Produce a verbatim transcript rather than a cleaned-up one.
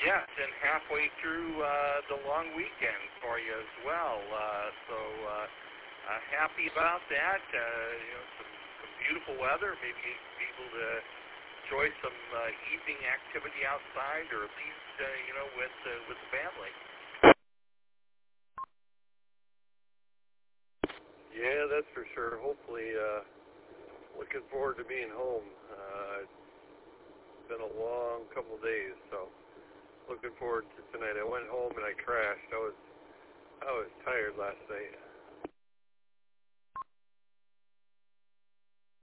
Yes, and halfway through uh, the long weekend for you as well. Uh, so uh, uh, happy about that. Uh, you know, some, some beautiful weather. Maybe be able to enjoy some uh, evening activity outside, or at least uh, you know with uh, with the family. Yeah, that's for sure. Hopefully, uh, looking forward to being home. Uh, it's been a long couple of days, so looking forward to tonight. I went home and I crashed. I was I was tired last night.